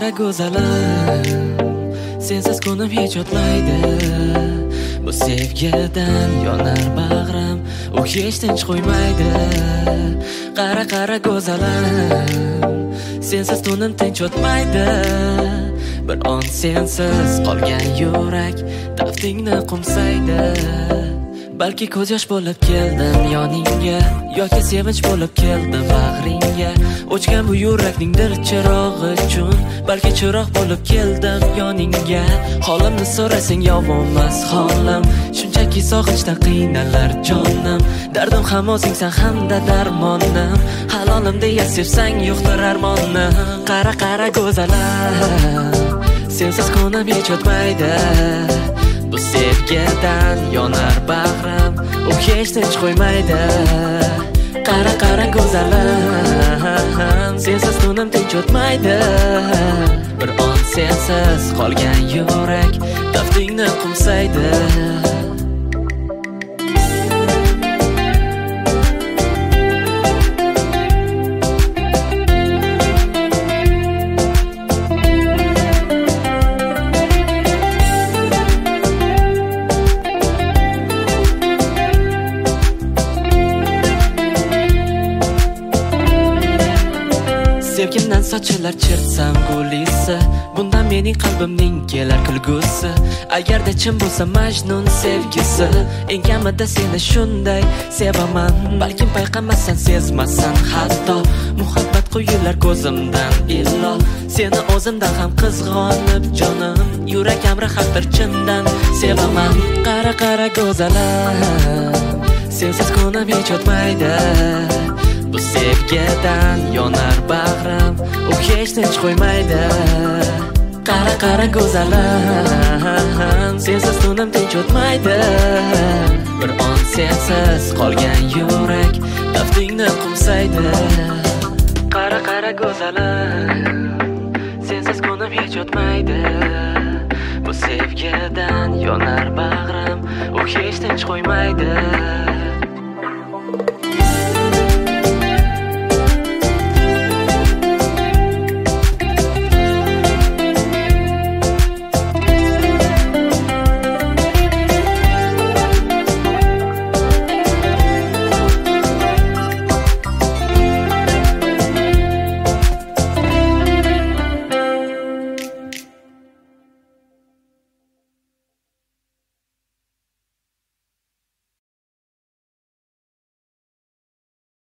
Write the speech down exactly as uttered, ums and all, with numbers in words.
qara go'zalim, sensiz kunim hech o'tmaydi. Bu sevgidan yonar bag'rim, u hech tinch qo'ymaydi. Qara qara go'zalim, sensiz tunim tinch o'tmaydi. Bir on sensiz qolgan yurak taftingni qumsaydi. Balki ko'z yosh bo'lib keldim yoningga, yoki sevinch bo'lib keldim bag'ringga. O'chgan bu yurakning dil chirog'i uchun balki chiroq bo'lib keldim yoningga. Holimni so'rasang yovonmas holim, shunchaki sog'inchdan qiynalar jonim. Dardim ham o'zingsan hamda darmonim, halolim deya sevsang yo'qdir armonim. Qara qara go'zalim, sensiz kunim hech o'tmaydi. Bu sevgidan yonar bag'rim, u hech tinch qo'ymaydi. Qara qara go'zalim, sensiz tunim tinch o'tmaydi. Bir on sensiz qolgan yurak taftingni qumsaydi. Sevgimdan sochilar chertsam gulisi, bundan mening qalbimning kelar kulgusi. Agarda chin bo'lsa Majnun sevgisi, eng kamida seni shunday sevaman. Balkim payqamasan, sezmasan hatto, muhabbat quyilar ko'zimdan illo. Seni o'zimdan ham qizg'onib jonim, yurak amri haqdir chindan sevaman. Qara qara go'zalim, sensiz kunim hech o'tmaydi. Bu sevgidan yonar bag'rim, u hech tinch qo'ymaydi. Qara qara go'zalim, sensiz tunim tinch o'tmaydi. Bir on sensiz qolgan yurak taftingni qumsaydi. Qara qara go'zalim, sensiz kunim hech o'tmaydi. Bu sevgidan yonar bag'rim, u hech tinch qo'ymaydi.